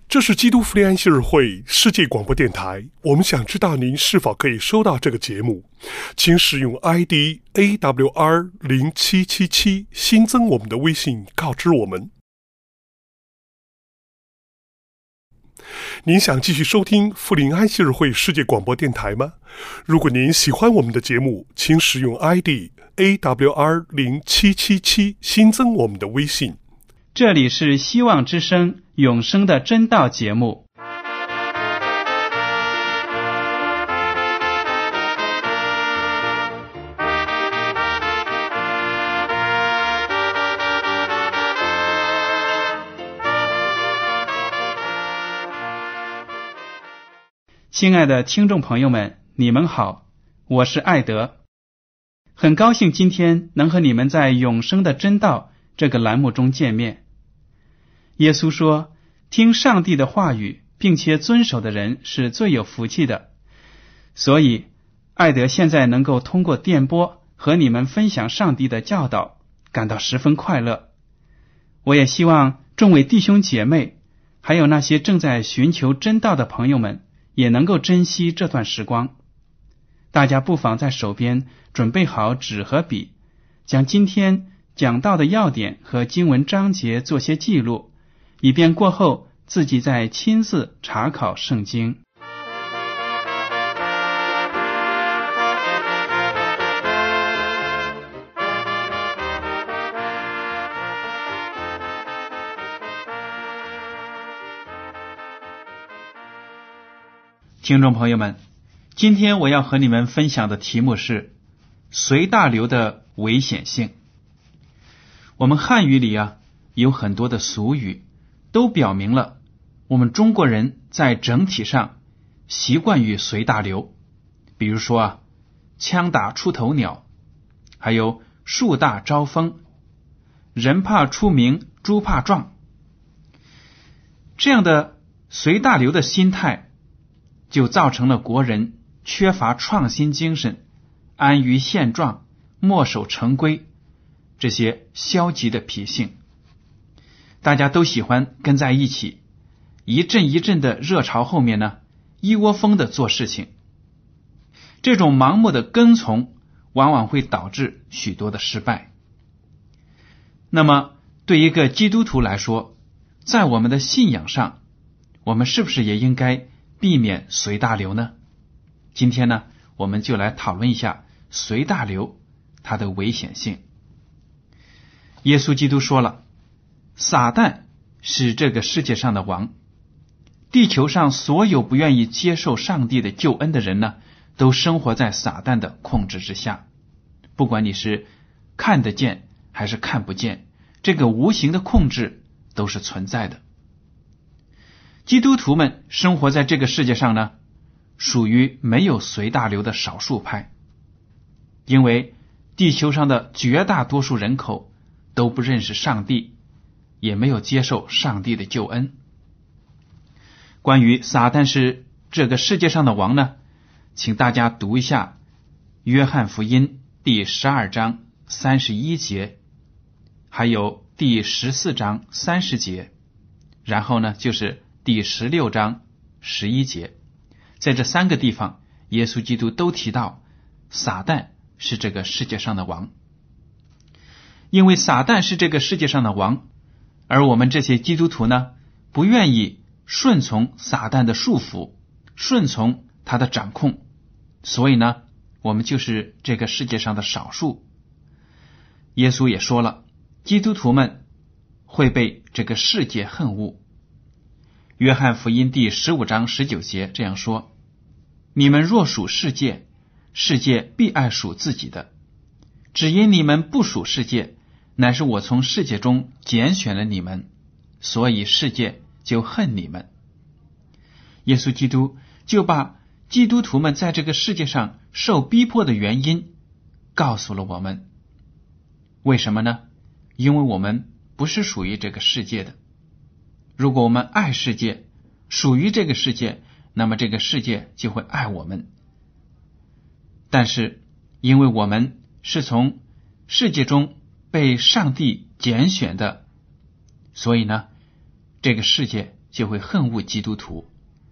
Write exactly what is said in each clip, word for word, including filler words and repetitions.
这是基督福利安息日会世界广播电台，我们想知道您是否可以收到这个节目，请使用 I D A W R 零七七七 新增我们的微信告知我们。您想继续收听福临安息日会世界广播电台吗？如果您喜欢我们的节目，请使用 I D A W R 零七七七 新增我们的微信。 这里是希望之声永生的真道节目。亲爱的听众朋友们，你们好，我是艾德，很高兴今天能和你们在永生的真道这个栏目中见面。耶稣说，听上帝的话语并且遵守的人是最有福气的，所以艾德现在能够通过电波和你们分享上帝的教导，感到十分快乐。我也希望众位弟兄姐妹还有那些正在寻求真道的朋友们也能够珍惜这段时光。大家不妨在手边准备好纸和笔，将今天讲到的要点和经文章节做些记录，以便过后自己再亲自查考圣经。听众朋友们，今天我要和你们分享的题目是随大流的危险性。我们汉语里啊有很多的俗语都表明了我们中国人在整体上习惯于随大流，比如说啊枪打出头鸟，还有树大招风，人怕出名猪怕壮。这样的随大流的心态就造成了国人缺乏创新精神，安于现状，墨守成规这些消极的脾性。大家都喜欢跟在一起，一阵一阵的热潮后面呢，一窝蜂的做事情。这种盲目的跟从往往会导致许多的失败。那么对一个基督徒来说，在我们的信仰上，我们是不是也应该避免随大流呢？今天呢，我们就来讨论一下随大流它的危险性。耶稣基督说了，撒旦是这个世界上的王，地球上所有不愿意接受上帝的救恩的人呢，都生活在撒旦的控制之下。不管你是看得见还是看不见，这个无形的控制都是存在的。基督徒们生活在这个世界上呢，属于没有随大流的少数派，因为地球上的绝大多数人口都不认识上帝，也没有接受上帝的救恩。关于撒旦是这个世界上的王呢，请大家读一下约翰福音第十二章三十一节，还有第十四章三十节，然后呢就是第十六章十一节。在这三个地方，耶稣基督都提到撒旦是这个世界上的王。因为撒旦是这个世界上的王，而我们这些基督徒呢，不愿意顺从撒旦的束缚，顺从他的掌控，所以呢，我们就是这个世界上的少数。耶稣也说了，基督徒们会被这个世界恨恶。约翰福音第十五章十九节这样说，你们若属世界，世界必爱属自己的，只因你们不属世界，乃是我从世界中拣选了你们，所以世界就恨你们。耶稣基督就把基督徒们在这个世界上受逼迫的原因告诉了我们。为什么呢？因为我们不是属于这个世界的。如果我们爱世界，属于这个世界，那么这个世界就会爱我们。但是因为我们是从世界中被上帝拣选的，所以呢，这个世界就会恨恶基督徒。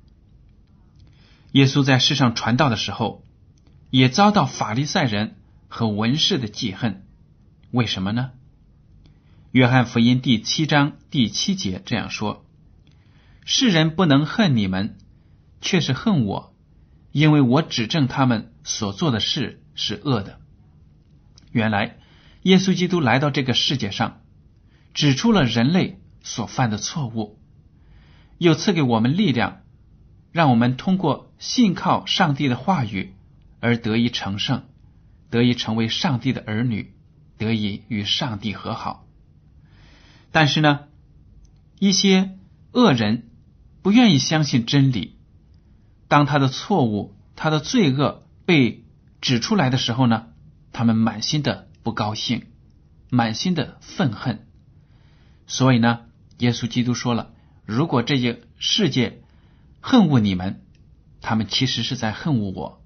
耶稣在世上传道的时候，也遭到法利赛人和文士的记恨。为什么呢？约翰福音第七章第七节这样说：世人不能恨你们，却是恨我，因为我指证他们所做的事是恶的。原来耶稣基督来到这个世界上，指出了人类所犯的错误，又赐给我们力量，让我们通过信靠上帝的话语而得以成圣，得以成为上帝的儿女，得以与上帝和好。但是呢，一些恶人不愿意相信真理，当他的错误、他的罪恶被指出来的时候呢，他们满心的不高兴，满心的愤恨。所以呢，耶稣基督说了，如果这些世界恨恶你们，他们其实是在恨恶我。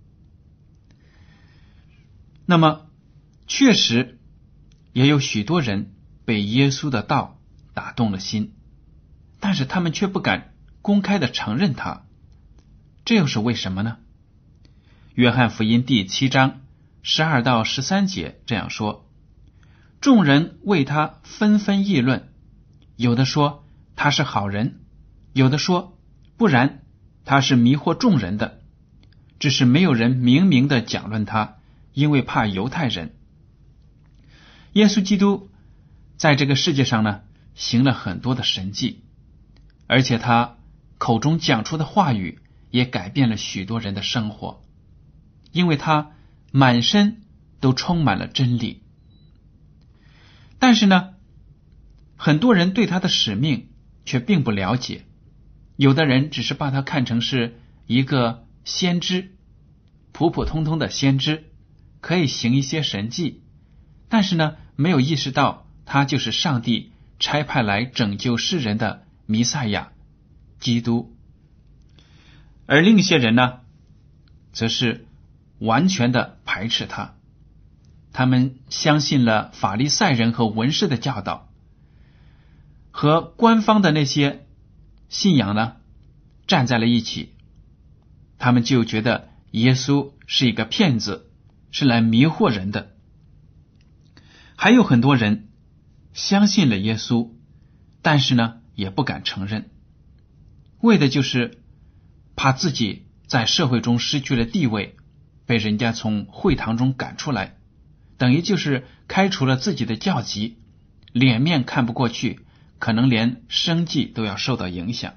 那么确实也有许多人被耶稣的道打动了心，但是他们却不敢公开的承认他，这又是为什么呢？约翰福音第七章十二到十三节这样说：众人为他纷纷议论，有的说他是好人，有的说不然，他是迷惑众人的，只是没有人明明的讲论他，因为怕犹太人。耶稣基督在这个世界上呢，行了很多的神迹，而且他口中讲出的话语也改变了许多人的生活，因为他满身都充满了真理。但是呢，很多人对他的使命却并不了解，有的人只是把他看成是一个先知，普普通通的先知，可以行一些神迹，但是呢，没有意识到他就是上帝差派来拯救世人的弥赛亚基督。而另一些人呢，则是完全的排斥他，他们相信了法利赛人和文士的教导，和官方的那些信仰呢站在了一起，他们就觉得耶稣是一个骗子，是来迷惑人的。还有很多人相信了耶稣，但是呢也不敢承认，为的就是怕自己在社会中失去了地位，被人家从会堂中赶出来，等于就是开除了自己的教籍，脸面看不过去，可能连生计都要受到影响。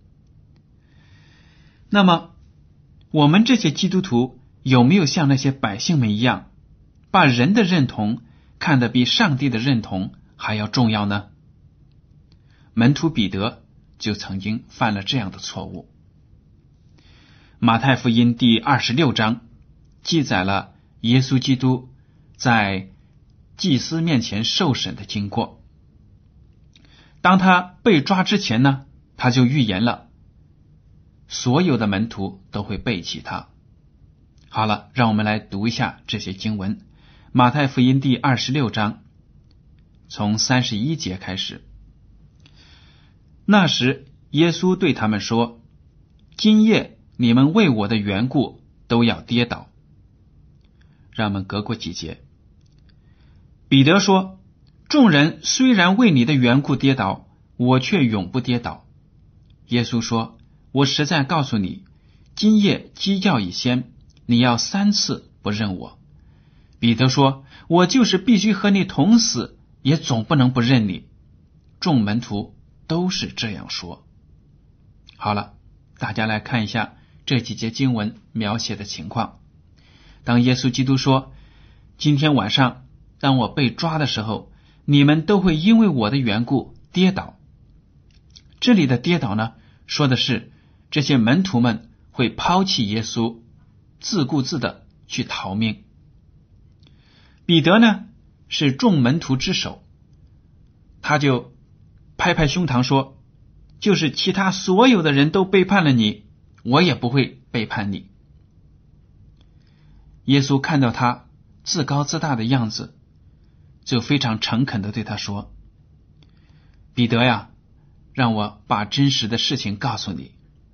那么我们这些基督徒有没有像那些百姓们一样，把人的认同看得比上帝的认同还要重要呢？门徒彼得就曾经犯了这样的错误。马太福音第二十六章记载了耶稣基督在祭司面前受审的经过。当他被抓之前呢，他就预言了所有的门徒都会背弃他。好了，让我们来读一下这些经文。马太福音第二十六章从三十一节开始。那时耶稣对他们说，今夜你们为我的缘故都要跌倒。让我们隔过几节。彼得说，众人虽然为你的缘故跌倒，我却永不跌倒。耶稣说，我实在告诉你，今夜鸡叫以先，你要三次不认我。彼得说，我就是必须和你同死，也总不能不认你。众门徒都是这样说。好了，大家来看一下这几节经文描写的情况。当耶稣基督说，今天晚上当我被抓的时候，你们都会因为我的缘故跌倒。这里的跌倒呢，说的是这些门徒们会抛弃耶稣，自顾自的去逃命。彼得呢，是众门徒之首，他就拍拍胸膛说，就是其他所有的人都背叛了你，我也不会背叛你。耶稣看到他自高自大的样子，就非常诚恳地对他说，彼得呀， 让我把真实的事情告诉你。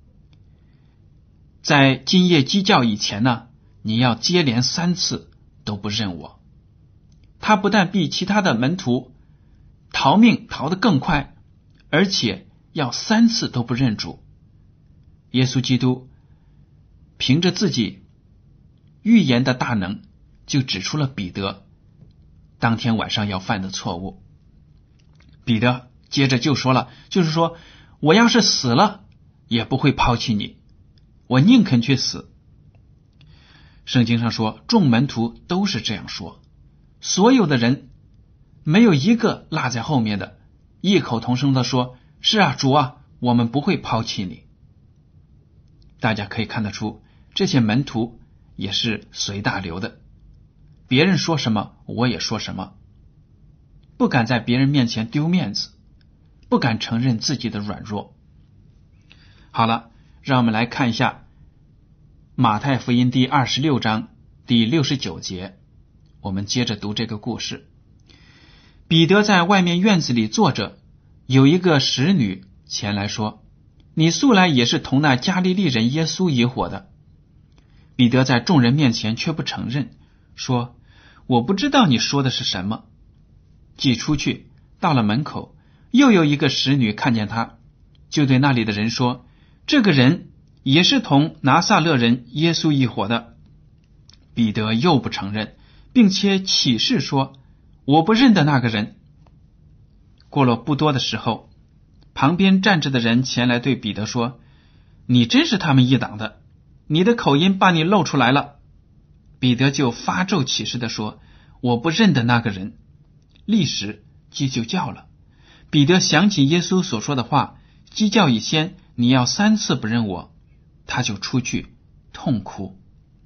在今夜鸡叫以前呢，你要接连三次都不认我。他不但比其他的门徒逃命逃得更快，而且要三次都不认主。耶稣基督凭着自己预言的大能，就指出了彼得当天晚上要犯的错误。彼得接着就说了，就是说我要是死了也不会抛弃你，我宁肯去死。圣经上说众门徒都是这样说，所有的人没有一个落在后面的，异口同声的说，是啊，主啊，我们不会抛弃你。大家可以看得出，这些门徒也是随大流的，别人说什么我也说什么，不敢在别人面前丢面子，不敢承认自己的软弱。好了，让我们来看一下马太福音第二十六章第六十九节，我们接着读这个故事。彼得在外面院子里坐着，有一个使女前来说，你素来也是同那加利利人耶稣一伙的。彼得在众人面前却不承认，说，我不知道你说的是什么。既出去到了门口，又有一个使女看见他，就对那里的人说，这个人也是同拿撒勒人耶稣一伙的。彼得又不承认，并且起誓说，我不认得那个人。过了不多的时候，旁边站着的人前来对彼得说，你真是他们一党的，你的口音把你露出来了。彼得就发咒起誓的说，我不认得那个人。立时鸡就叫了。彼得想起耶稣所说的话，鸡叫以先你要三次不认我，他就出去痛哭。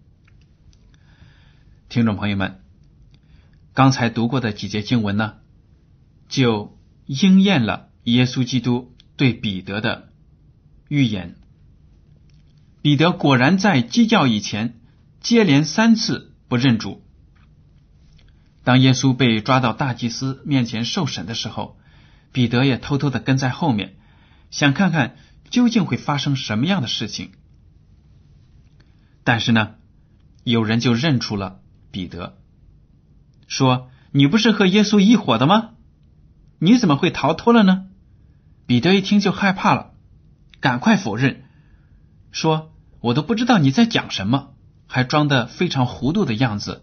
听众朋友们，刚才读过的几节经文呢，就应验了耶稣基督对彼得的预言。彼得果然在鸡叫以前接连三次不认主。当耶稣被抓到大祭司面前受审的时候，彼得也偷偷的跟在后面，想看看究竟会发生什么样的事情。但是呢，有人就认出了彼得，说，你不是和耶稣一伙的吗？你怎么会逃脱了呢？彼得一听就害怕了，赶快否认，说，我都不知道你在讲什么，还装得非常糊涂的样子。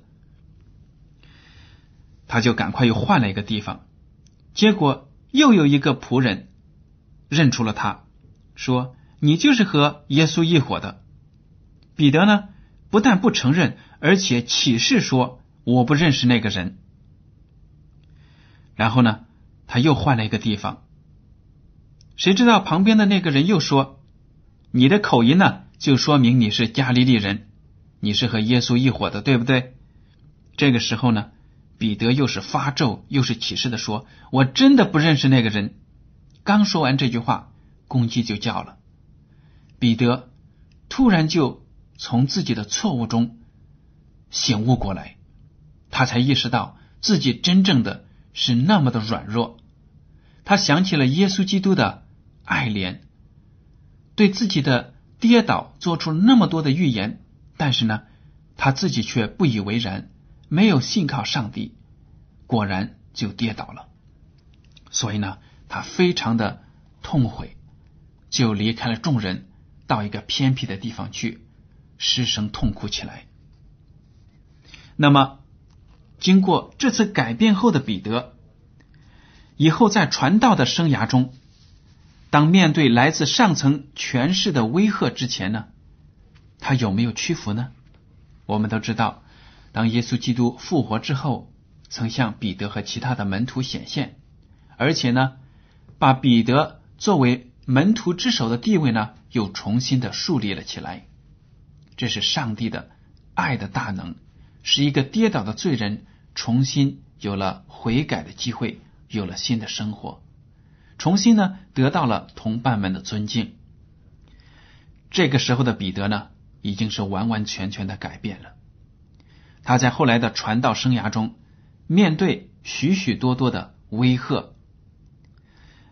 他就赶快又换了一个地方，结果又有一个仆人认出了他，说，你就是和耶稣一伙的。彼得呢，不但不承认，而且起誓说，我不认识那个人。然后呢，他又换了一个地方，谁知道旁边的那个人又说，你的口音呢，就说明你是加利利人，你是和耶稣一伙的，对不对？这个时候呢，彼得又是发咒又是起誓的说，我真的不认识那个人。刚说完这句话，公鸡就叫了。彼得突然就从自己的错误中醒悟过来，他才意识到自己真正的是那么的软弱。他想起了耶稣基督的爱怜，对自己的跌倒做出那么多的预言，但是呢，他自己却不以为然，没有信靠上帝，果然就跌倒了。所以呢，他非常的痛悔，就离开了众人，到一个偏僻的地方去失声痛哭起来。那么经过这次改变后的彼得，以后在传道的生涯中，当面对来自上层权势的威吓之前呢，他有没有屈服呢？我们都知道，当耶稣基督复活之后，曾向彼得和其他的门徒显现，而且呢，把彼得作为门徒之首的地位呢，又重新的树立了起来。这是上帝的爱的大能，使一个跌倒的罪人重新有了悔改的机会，有了新的生活，重新呢得到了同伴们的尊敬。这个时候的彼得呢，已经是完完全全的改变了。他在后来的传道生涯中，面对许许多多的威吓，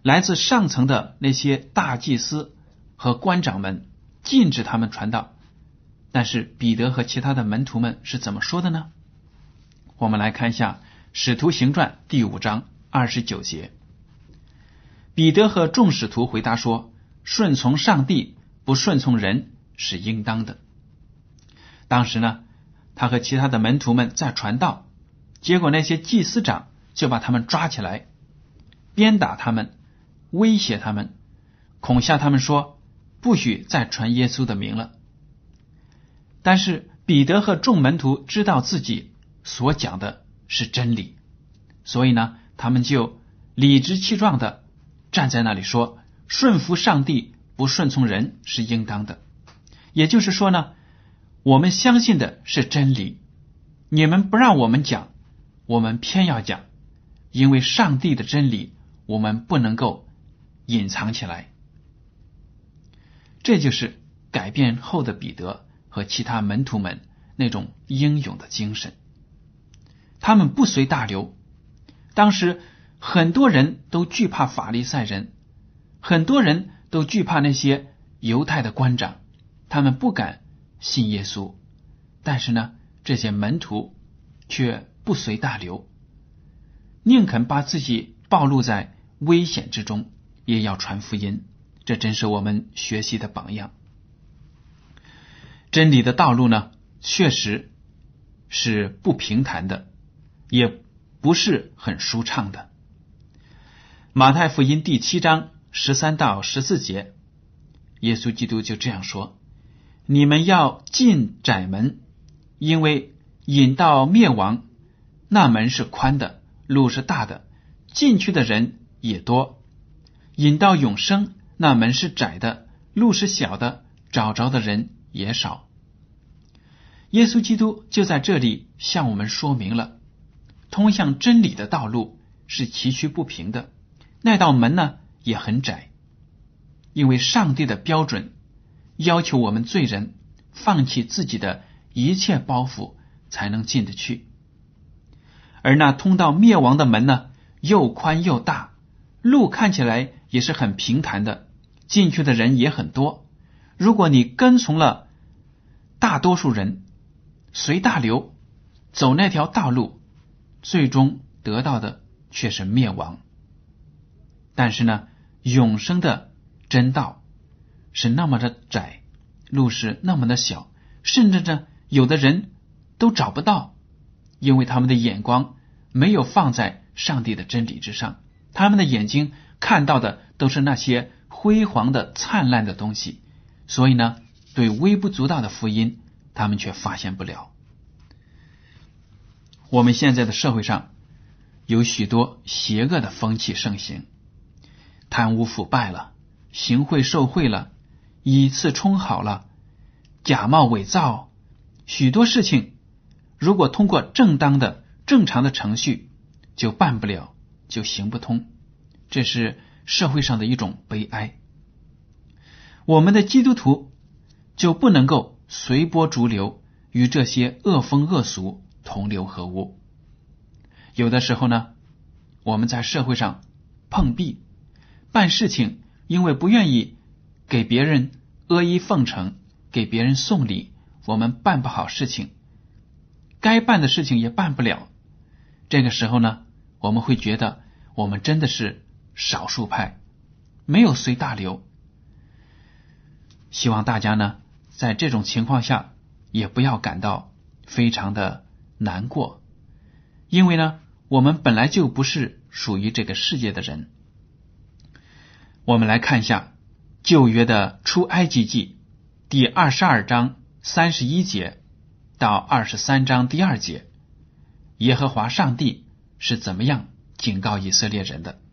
来自上层的那些大祭司和官长们禁止他们传道，但是彼得和其他的门徒们是怎么说的呢？我们来看一下《使徒行传》第五章二十九节。彼得和众使徒回答说，顺从上帝，不顺从人是应当的。当时呢，他和其他的门徒们在传道，结果那些祭司长就把他们抓起来，鞭打他们，威胁他们，恐吓他们说，不许再传耶稣的名了。但是彼得和众门徒知道自己所讲的是真理，所以呢，他们就理直气壮的站在那里说，顺服上帝，不顺从人是应当的。也就是说呢，我们相信的是真理，你们不让我们讲，我们偏要讲，因为上帝的真理我们不能够隐藏起来。这就是改变后的彼得和其他门徒们那种英勇的精神。他们不随大流，当时很多人都惧怕法利赛人，很多人都惧怕那些犹太的官长，他们不敢信耶稣。但是呢，这些门徒却不随大流，宁肯把自己暴露在危险之中，也要传福音。这真是我们学习的榜样。真理的道路呢，确实是不平坦的，也不是很舒畅的。马太福音第七章十三到十四节，耶稣基督就这样说，你们要进窄门，因为引到灭亡，那门是宽的，路是大的，进去的人也多；引到永生，那门是窄的，路是小的，找着的人也少。耶稣基督就在这里向我们说明了，通向真理的道路是崎岖不平的，那道门呢也很窄，因为上帝的标准要求我们罪人放弃自己的一切包袱才能进得去。而那通到灭亡的门呢，又宽又大，路看起来也是很平坦的，进去的人也很多。如果你跟从了大多数人，随大流走那条道路，最终得到的却是灭亡。但是呢，永生的真道是那么的窄，路是那么的小，甚至呢，有的人都找不到，因为他们的眼光没有放在上帝的真理之上，他们的眼睛看到的都是那些辉煌的灿烂的东西，所以呢，对微不足道的福音他们却发现不了。我们现在的社会上有许多邪恶的风气盛行，贪污腐败了，行贿受贿了，以次充好了，假冒伪造，许多事情如果通过正当的正常的程序就办不了，就行不通。这是社会上的一种悲哀。我们的基督徒就不能够随波逐流，与这些恶风恶俗同流合污。有的时候呢，我们在社会上碰壁，办事情因为不愿意给别人阿谀奉承，给别人送礼，我们办不好事情，该办的事情也办不了。这个时候呢，我们会觉得我们真的是少数派，没有随大流。希望大家呢，在这种情况下也不要感到非常的难过，因为呢，我们本来就不是属于这个世界的人。我们来看一下旧约的出埃及记第二十二章三十一节到二十三章第二节，耶和华上帝是怎么样警告以色列人的。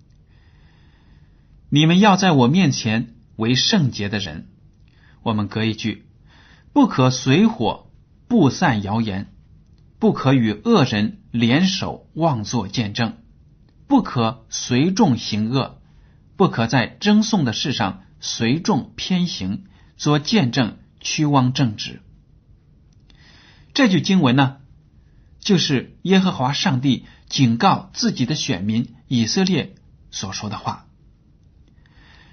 你们要在我面前为圣洁的人。我们隔一句，不可随火布散谣言，不可与恶人联手妄作见证，不可随众行恶，不可在争讼的事上随众偏行，做见证屈枉正直。这句经文呢，就是耶和华上帝警告自己的选民以色列所说的话。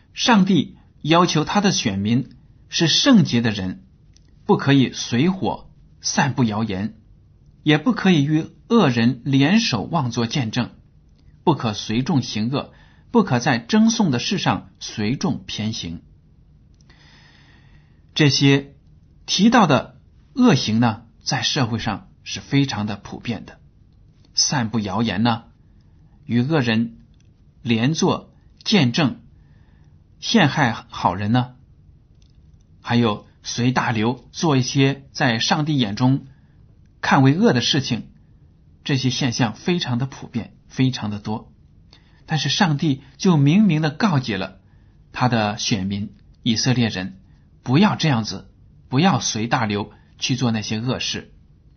上帝要求他的选民是圣洁的人，不可以随火散布谣言，也不可以与恶人联手妄作见证，不可随众行恶，不可在争讼的事上随众偏行。这些提到的恶行呢，在社会上是非常的普遍的。散布谣言呢，与恶人联作见证，陷害好人呢，还有随大流做一些在上帝眼中看为恶的事情，这些现象非常的普遍，非常的多。但是上帝就明明的告诫了他的选民以色列人，不要这样子，不要随大流去做那些恶事。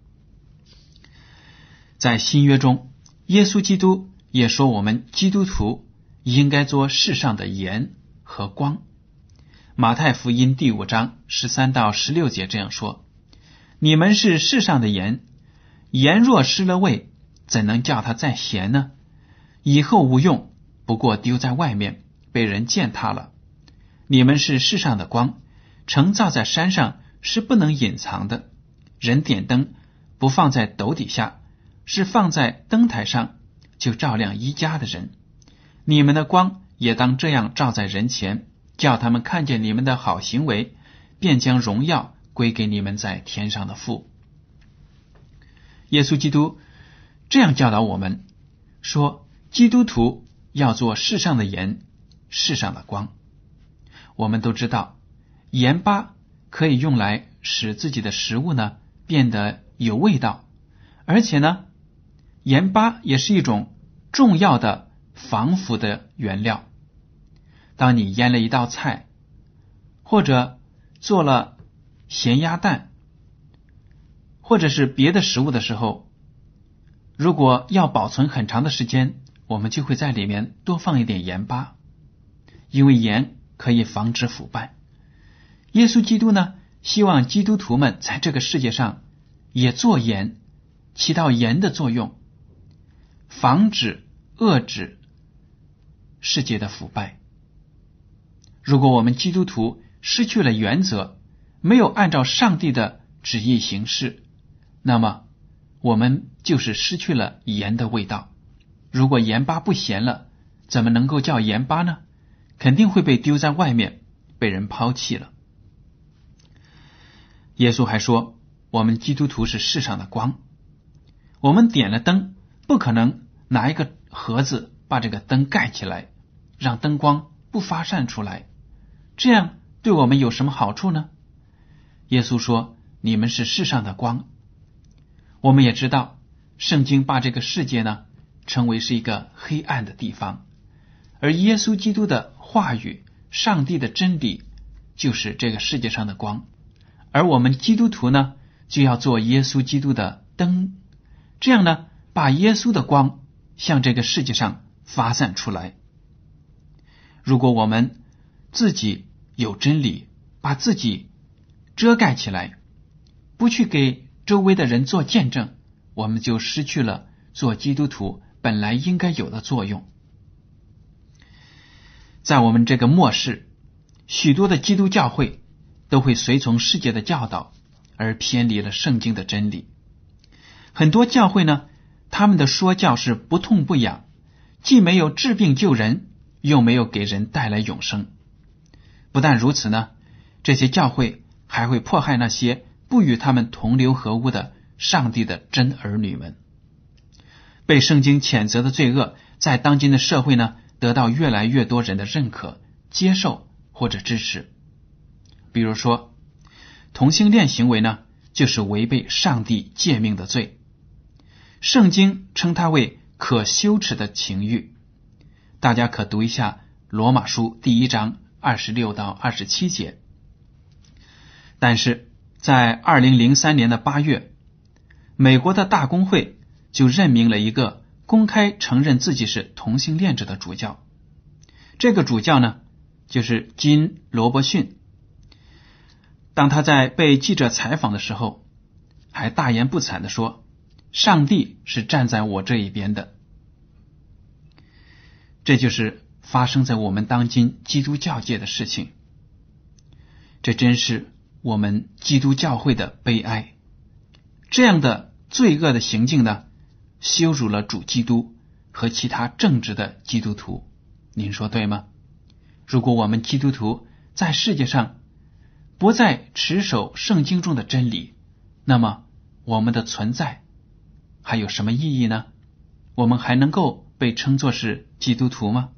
在新约中，耶稣基督也说我们基督徒应该做世上的盐和光。马太福音第五章十三到十六节这样说：你们是世上的盐，盐若失了味，怎能叫它再咸呢？以后无用，不过丢在外面，被人践踏了。你们是世上的光，城造在山上是不能隐藏的。人点灯不放在斗底下，是放在灯台上，就照亮一家的人。你们的光也当这样照在人前，叫他们看见你们的好行为，便将荣耀归给你们在天上的父。耶稣基督这样教导我们说，基督徒要做世上的盐，世上的光。我们都知道，盐巴可以用来使自己的食物呢变得有味道，而且呢，盐巴也是一种重要的防腐的原料。当你腌了一道菜，或者做了咸鸭蛋，或者是别的食物的时候，如果要保存很长的时间，我们就会在里面多放一点盐巴，因为盐可以防止腐败。耶稣基督呢，希望基督徒们在这个世界上也做盐，起到盐的作用，防止遏制世界的腐败。如果我们基督徒失去了原则，没有按照上帝的旨意行事，那么我们就是失去了盐的味道。如果盐巴不咸了，怎么能够叫盐巴呢？肯定会被丢在外面，被人抛弃了。耶稣还说，我们基督徒是世上的光。我们点了灯，不可能拿一个盒子把这个灯盖起来，让灯光不发散出来，这样对我们有什么好处呢？耶稣说，你们是世上的光。我们也知道，圣经把这个世界呢称为是一个黑暗的地方，而耶稣基督的话语，上帝的真理就是这个世界上的光，而我们基督徒呢就要做耶稣基督的灯，这样呢把耶稣的光向这个世界上发散出来。如果我们自己有真理，把自己遮盖起来，不去给周围的人做见证，我们就失去了做基督徒本来应该有的作用。在我们这个末世，许多的基督教会都会随从世界的教导，而偏离了圣经的真理。很多教会呢，他们的说教是不痛不痒，既没有治病救人，又没有给人带来永生。不但如此呢，这些教会还会迫害那些不与他们同流合污的上帝的真儿女们。被圣经谴责的罪恶，在当今的社会呢，得到越来越多人的认可、接受或者支持。比如说，同性恋行为呢，就是违背上帝诫命的罪。圣经称它为可羞耻的情欲。大家可读一下罗马书第一章二十六到二十七节。但是在二零零三年的八月，美国的大公会就任命了一个公开承认自己是同性恋者的主教。这个主教呢，就是金·罗伯逊。当他在被记者采访的时候，还大言不惭地说，上帝是站在我这一边的。这就是发生在我们当今基督教界的事情。这真是我们基督教会的悲哀。这样的罪恶的行径呢，羞辱了主基督和其他正直的基督徒。您说对吗？如果我们基督徒在世界上不再持守圣经中的真理，那么我们的存在还有什么意义呢？我们还能够被称作是基督徒吗？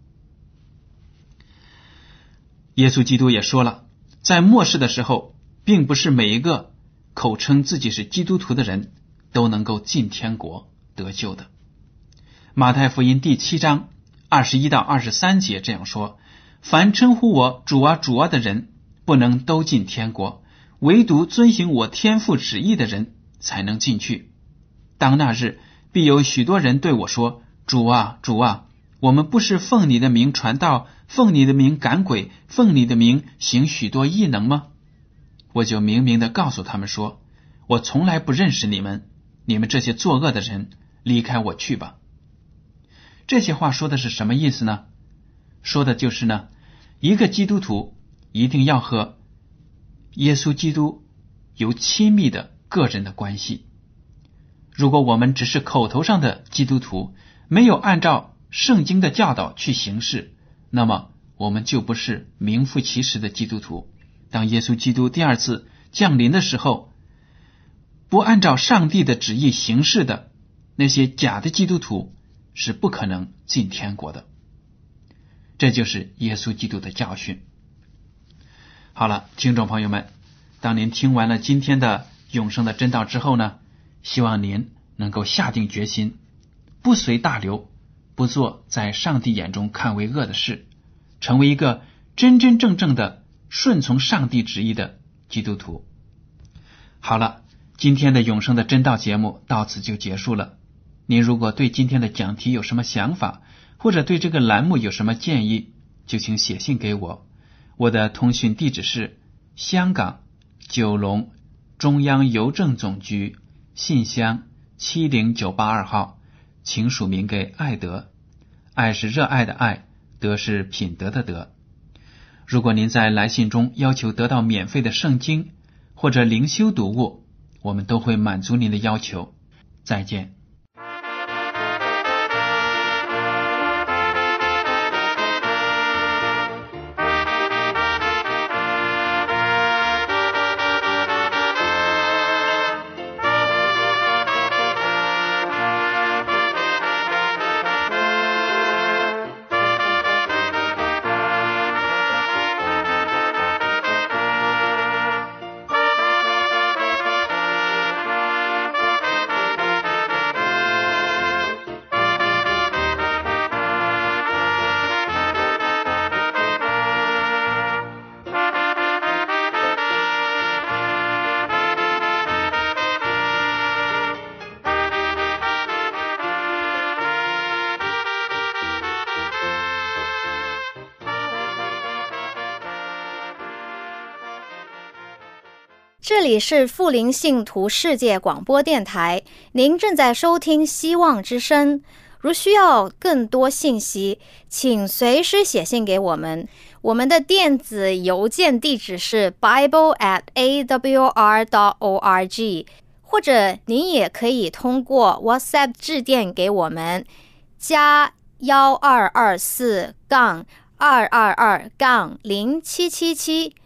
耶稣基督也说了，在末世的时候，并不是每一个口称自己是基督徒的人都能够进天国得救的。马太福音第七章二十一到二十三节这样说：凡称呼我主啊主啊的人，不能都进天国，唯独遵行我天父旨意的人才能进去。当那日，必有许多人对我说：主啊主啊，我们不是奉你的名传道，奉你的名赶鬼，奉你的名行许多异能吗？我就明明地告诉他们说，我从来不认识你们，你们这些作恶的人，离开我去吧。这些话说的是什么意思呢？说的就是呢，一个基督徒一定要和耶稣基督有亲密的个人的关系。如果我们只是口头上的基督徒，没有按照圣经的教导去行事，那么我们就不是名副其实的基督徒。当耶稣基督第二次降临的时候，不按照上帝的旨意行事的那些假的基督徒是不可能进天国的。这就是耶稣基督的教训。好了，听众朋友们，当您听完了今天的永生的真道之后呢，希望您能够下定决心，不随大流，不做在上帝眼中看为恶的事，成为一个真真正正的顺从上帝旨意的基督徒。好了，今天的永生的真道节目到此就结束了。您如果对今天的讲题有什么想法，或者对这个栏目有什么建议，就请写信给我。我的通讯地址是香港九龙中央邮政总局信箱七零九八二号，请署名给爱德。爱是热爱的爱，德是品德的德。如果您在来信中要求得到免费的圣经或者灵修读物，我们都会满足您的要求。再见。 这里是富林信徒世界广播电台，您正在收听希望之声。如需要更多信息，请随时写信给我们。我们的电子邮件地址是 bible at a w r dot org， 或者您也可以通过 WhatsApp 致电给我们，加一二二四杠二二二杠零七七七。